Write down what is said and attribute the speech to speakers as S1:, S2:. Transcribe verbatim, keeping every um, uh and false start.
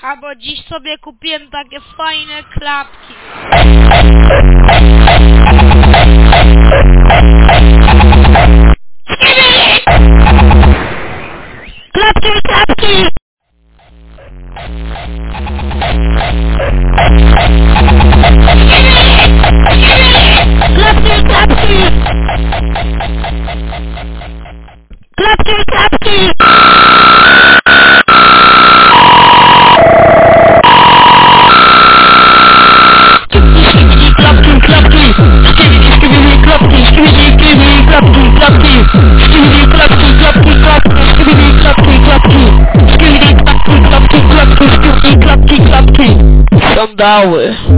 S1: A bo dziś sobie kupiłem takie fajne klapki. Klapki, klapki! Klapki, klapki! Klapki, klapki!
S2: Sandały.